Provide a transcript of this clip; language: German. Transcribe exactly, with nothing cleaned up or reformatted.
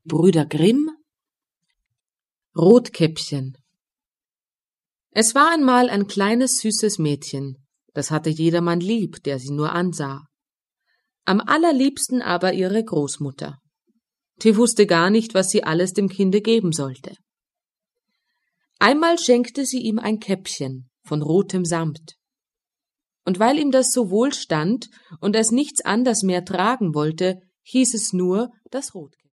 Brüder Grimm. Rotkäppchen. Es war einmal ein kleines süßes Mädchen, das hatte jedermann lieb, der sie nur ansah. Am allerliebsten aber ihre Großmutter. Die wusste gar nicht, was sie alles dem Kinde geben sollte. Einmal schenkte sie ihm ein Käppchen von rotem Samt. Und weil ihm das so wohl stand und es nichts anders mehr tragen wollte, hieß es nur das Rotkäppchen.